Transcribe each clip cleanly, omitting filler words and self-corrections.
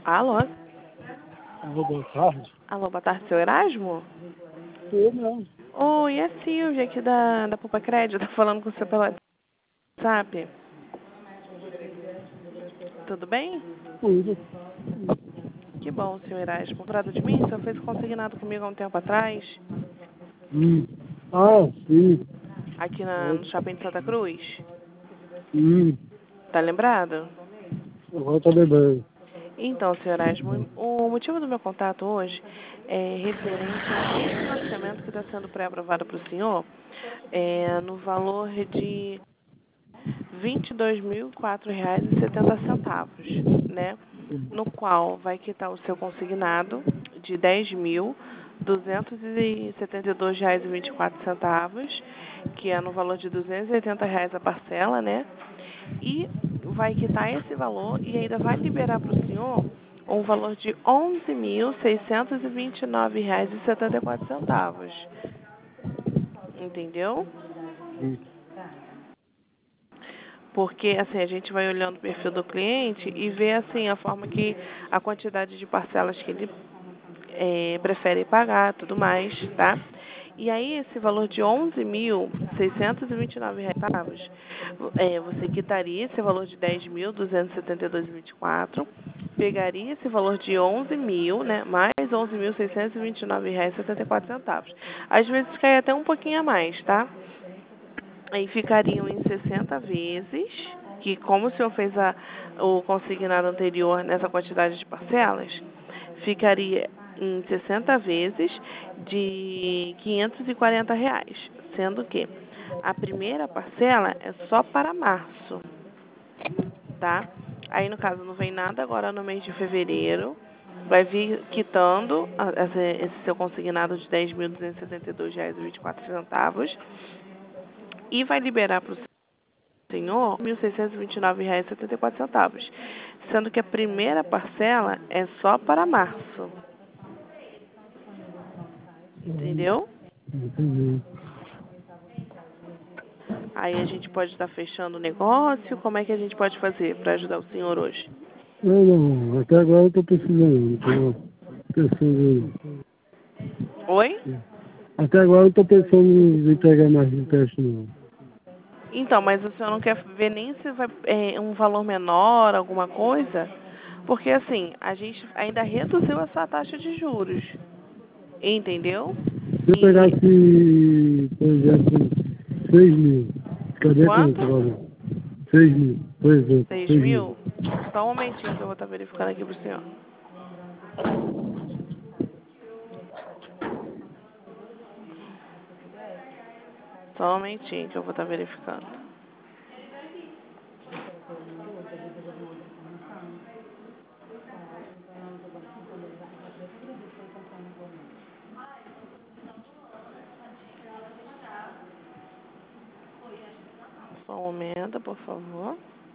Alô? Alô, boa tarde. Alô, boa tarde, seu Erasmo? Eu não. Oi, é Silvia aqui da Poupa Crédito, tá falando com o seu pelo WhatsApp. Tudo bem? Tudo. Que bom, seu Erasmo. Comprado de mim, o senhor fez consignado comigo há um tempo atrás, Hum. Ah, sim. aqui no Shopping de Santa Cruz. Hum. Tá lembrado? Agora tá lembrando. Então, senhor Erasmo, o motivo do meu contato hoje é referente a um refinanciamento que está sendo pré-aprovado para o senhor no valor de R$ 22.004,70, né? No qual vai quitar o seu consignado de R$ 10.272,24, que é no valor de R$ 280 a parcela, né? E vai quitar esse valor e ainda vai liberar para o senhor um valor de R$ 11.629,74. Entendeu? Hum. Porque assim, a gente vai olhando o perfil do cliente e vê assim a forma que a quantidade de parcelas que ele prefere pagar, tudo mais, tá? E aí esse valor de R$ 11.629, você quitaria esse valor de R$ 10.272,24, pegaria esse valor de 11.000, né, mais R$ 11.629,74. Às vezes cai até um pouquinho a mais, tá? Aí ficariam em 60 vezes, que como o senhor fez o consignado anterior nessa quantidade de parcelas, ficaria em 60 vezes de R$ 540, sendo que a primeira parcela é só para março, tá? Aí no caso não vem nada agora no mês de fevereiro, vai vir quitando esse seu consignado de R$ 10.272,24 e vai liberar para o senhor R$ 1.629,74, sendo que a primeira parcela é só para março. Entendeu? Entendi. Aí a gente pode estar fechando o negócio. Como é que a gente pode fazer para ajudar o senhor hoje? Não, até agora eu tô precisando. Tô pensando. Oi? Até agora eu tô pensando em entregar mais de teste, não. Então, mas o senhor não quer ver nem se vai um valor menor, alguma coisa? Porque assim, a gente ainda reduziu a sua taxa de juros. Entendeu? Se eu pegasse, por exemplo, 6.000, cadê quanto, Quanto? valor? 6.000, por exemplo, 6 6.000. mil? Só um momentinho que eu vou estar verificando aqui pro senhor. Só um momentinho que eu vou estar verificando. Só um momento, por favor.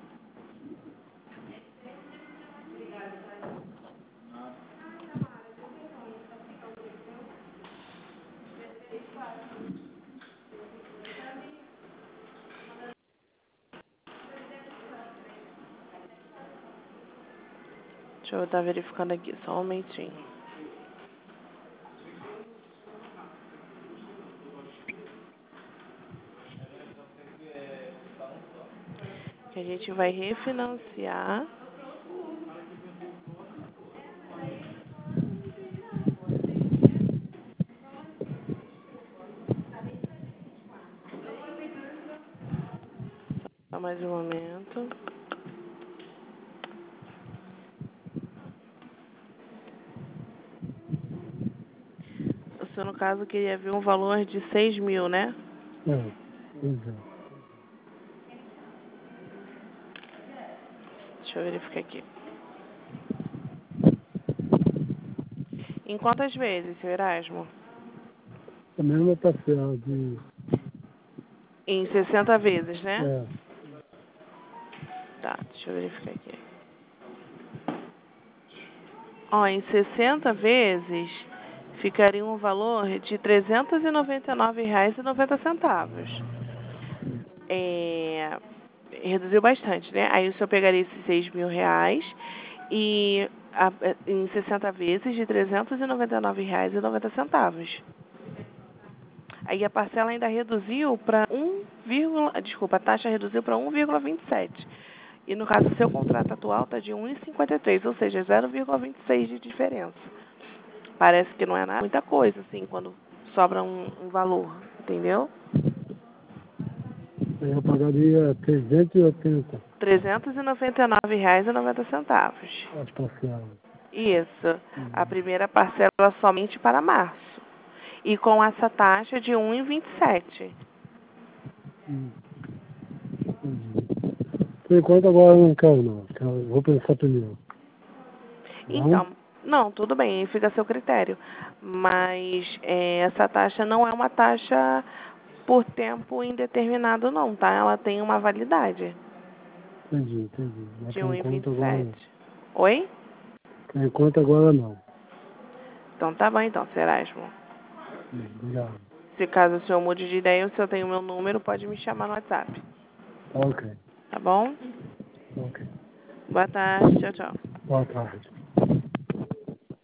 Deixa eu estar verificando aqui, só um momentinho. Que a gente vai refinanciar. Só mais um momento. O senhor, no caso, queria ver um valor de 6 mil, né? Exato. Deixa eu verificar aqui. Em quantas vezes, seu Erasmo? A mesma parcela de... Em 60 vezes, né? É, Tá, deixa eu verificar aqui. Ó, em 60 vezes, ficaria um valor de R$ 399,90. Reduziu bastante, né? Aí o senhor pegaria esses R$ 6.000 e em 60 vezes de R$ 399,90. Aí a parcela ainda reduziu para a taxa reduziu para 1,27. E no caso, o seu contrato atual está de 1,53, ou seja, 0,26 de diferença. Parece que não é nada, muita coisa, assim, quando sobra um valor, entendeu? Eu pagaria 380 R$ 399,90. as parcelas. Isso. A primeira parcela somente para março. E com essa taxa de 1,27. Entendi. Por enquanto agora eu não quero não. Vou pensar primeiro. Então, não, tudo bem, fica a seu critério. Mas essa taxa não é uma taxa por tempo indeterminado, não, tá? Ela tem uma validade Entendi. Mas de por enquanto agora não. 1,27. Oi? Por enquanto agora não. Então tá bom, então, Serasmo. Obrigado. Se caso o senhor mude de ideia, o senhor tem o meu número, pode me chamar no WhatsApp. Ok. Tá bom? Ok. Boa tarde, tchau, tchau. Boa tarde.